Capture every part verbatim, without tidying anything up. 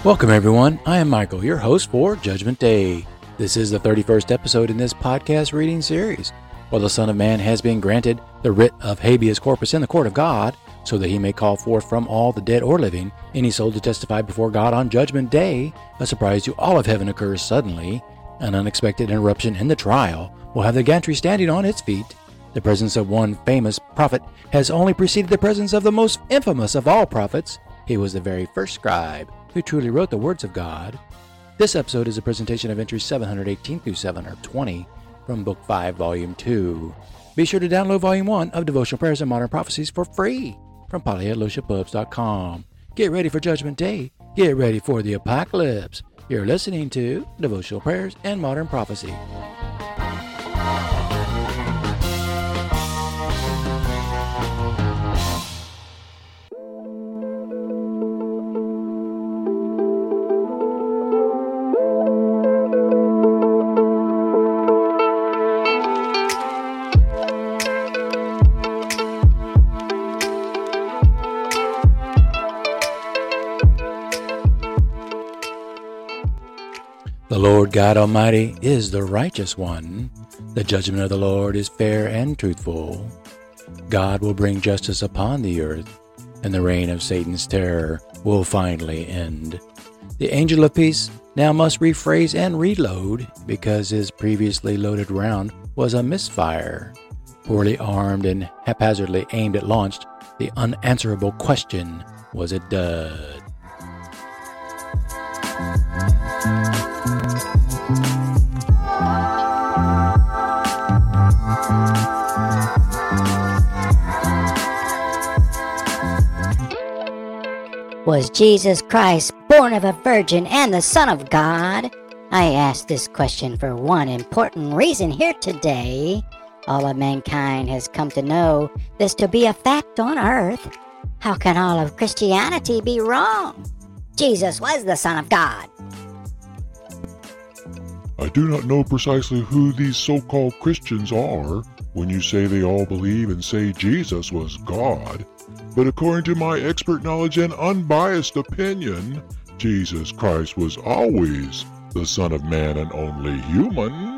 Welcome, everyone. I am Michael, your host for Judgment Day. This is the thirty-first episode in this podcast reading series, where the Son of Man has been granted the writ of habeas corpus in the court of God, so that he may call forth from all the dead or living any soul to testify before God on Judgment Day. A surprise to all of heaven occurs suddenly. An unexpected interruption in the trial will have the gantry standing on its feet. The presence of one famous prophet has only preceded the presence of the most infamous of all prophets. He was the very first scribe who truly wrote the words of God. This episode is a presentation of entries seven hundred eighteen through seven hundred twenty from Book five, Volume two. Be sure to download Volume one of Devotional Prayers and Modern Prophecies for free from Polly at Lucia Pubs dot com. Get ready for Judgment Day. Get ready for the apocalypse. You're listening to Devotional Prayers and Modern Prophecy. The Lord God Almighty is the righteous one. The judgment of the Lord is fair and truthful. God will bring justice upon the earth, and the reign of Satan's terror will finally end. The angel of peace now must rephrase and reload because his previously loaded round was a misfire. Poorly armed and haphazardly aimed at launch, the unanswerable question was a dud. Was Jesus Christ born of a virgin and the Son of God? I ask this question for one important reason here today. All of mankind has come to know this to be a fact on earth. How can all of Christianity be wrong? Jesus was the Son of God. I do not know precisely who these so-called Christians are when you say they all believe and say Jesus was God. But according to my expert knowledge and unbiased opinion, Jesus Christ was always the Son of Man and only human.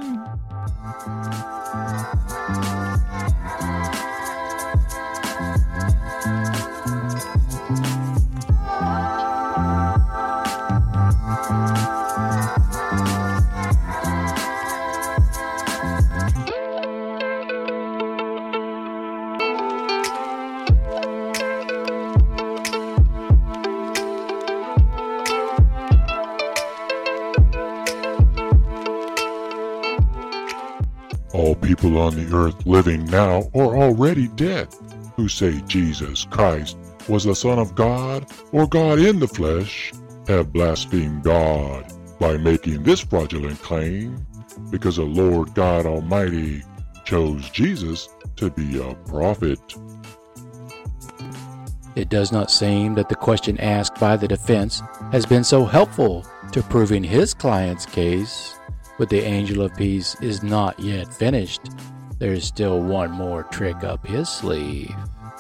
All people on the earth living now or already dead who say Jesus Christ was the Son of God or God in the flesh have blasphemed God by making this fraudulent claim because the Lord God Almighty chose Jesus to be a prophet. It does not seem that the question asked by the defense has been so helpful to proving his client's case. But the angel of peace is not yet finished. There's still one more trick up his sleeve.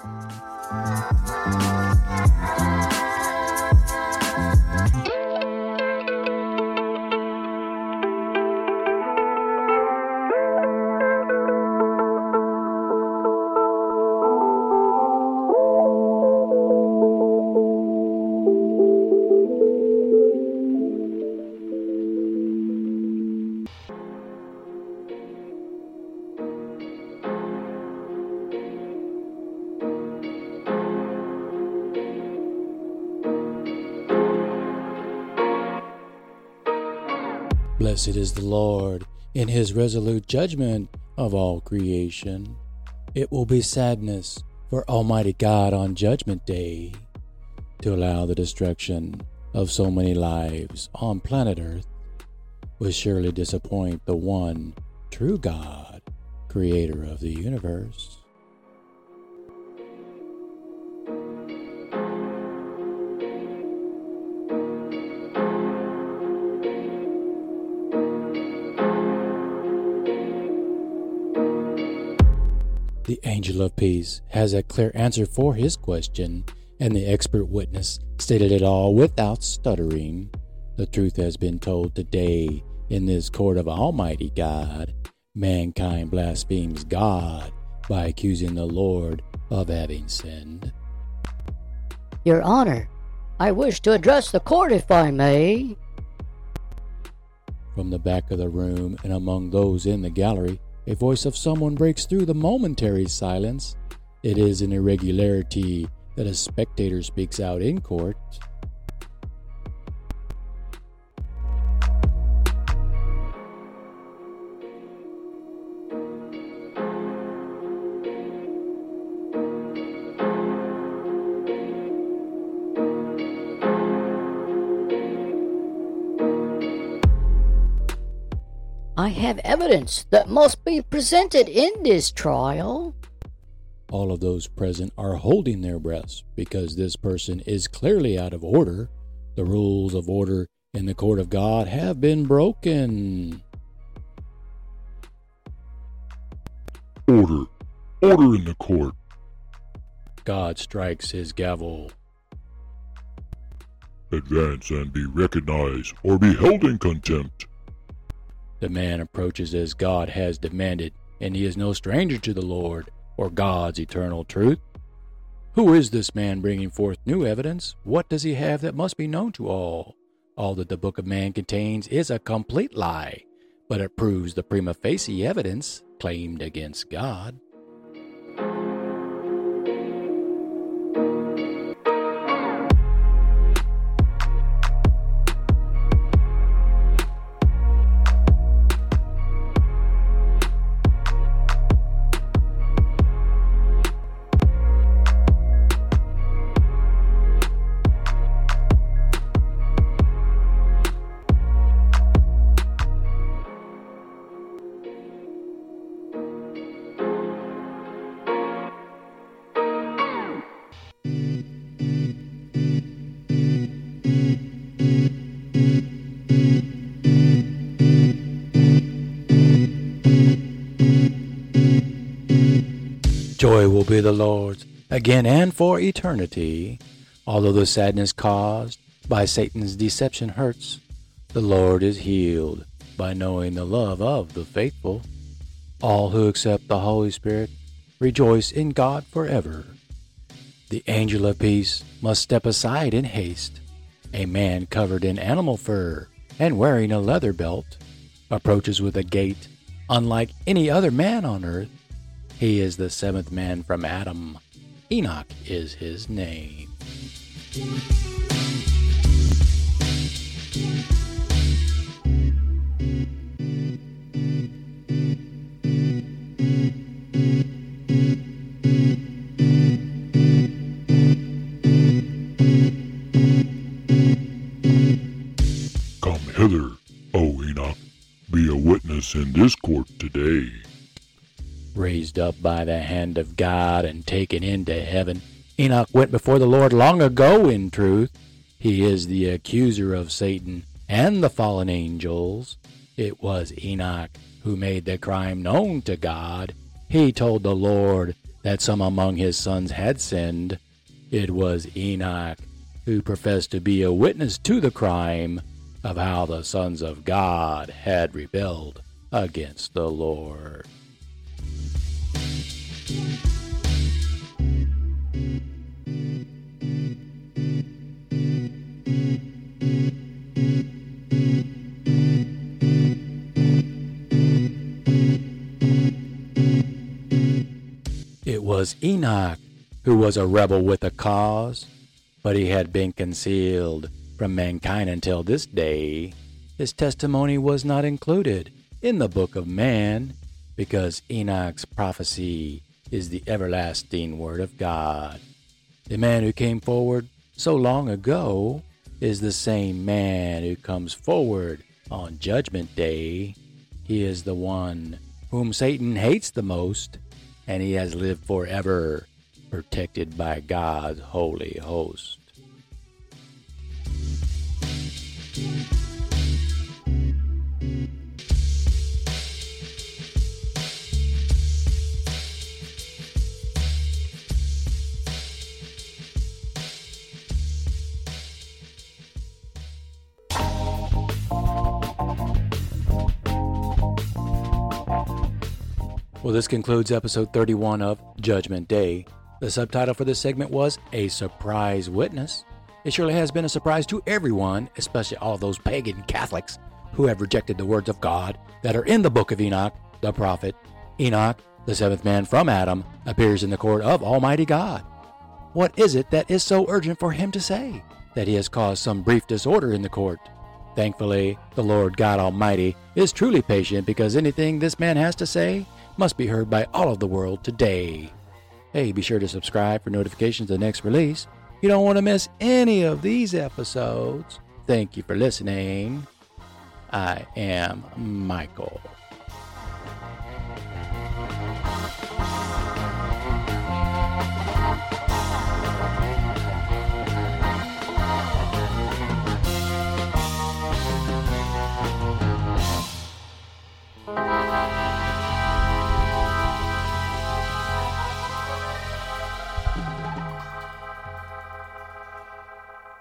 Blessed is the Lord in his resolute judgment of all creation. It will be sadness for Almighty God on Judgment Day to allow the destruction of so many lives on planet Earth will surely disappoint the one true God, creator of the universe. The angel of peace has a clear answer for his question and the expert witness stated it all without stuttering. The truth has been told today in this court of Almighty God. Mankind blasphemes God by accusing the Lord of having sinned. Your Honor, I wish to address the court if I may. From the back of the room and among those in the gallery, a voice of someone breaks through the momentary silence. It is an irregularity that a spectator speaks out in court. I have evidence that must be presented in this trial. All of those present are holding their breaths because this person is clearly out of order. The rules of order in the court of God have been broken. Order. Order in the court. God strikes his gavel. Advance and be recognized or be held in contempt. The man approaches as God has demanded, and he is no stranger to the Lord or God's eternal truth. Who is this man bringing forth new evidence? What does he have that must be known to all? All that the Book of Man contains is a complete lie, but it proves the prima facie evidence claimed against God. Joy will be the Lord's again and for eternity. Although the sadness caused by Satan's deception hurts, the Lord is healed by knowing the love of the faithful. All who accept the Holy Spirit rejoice in God forever. The angel of peace must step aside in haste. A man covered in animal fur and wearing a leather belt approaches with a gait unlike any other man on earth. He is the seventh man from Adam. Enoch is his name. Come hither, O Enoch. Be a witness in this court today. Raised up by the hand of God and taken into heaven, Enoch went before the Lord long ago in truth. He is the accuser of Satan and the fallen angels. It was Enoch who made the crime known to God. He told the Lord that some among his sons had sinned. It was Enoch who professed to be a witness to the crime of how the sons of God had rebelled against the Lord. It was Enoch who was a rebel with a cause, but he had been concealed from mankind until this day. His testimony was not included in the book of man, because Enoch's prophecy is the everlasting word of God. The man who came forward so long ago is the same man who comes forward on Judgment Day. He is the one whom Satan hates the most, and he has lived forever, protected by God's holy host. Well, this concludes episode thirty-one of Judgment Day. The subtitle for this segment was A Surprise Witness. It surely has been a surprise to everyone, especially all those pagan Catholics who have rejected the words of God that are in the book of Enoch, the prophet. Enoch, the seventh man from Adam, appears in the court of Almighty God. What is it that is so urgent for him to say that he has caused some brief disorder in the court? Thankfully, the Lord God Almighty is truly patient because anything this man has to say must be heard by all of the world today. Hey, be sure to subscribe for notifications of the next release. You don't want to miss any of these episodes. Thank you for listening. I am Michael.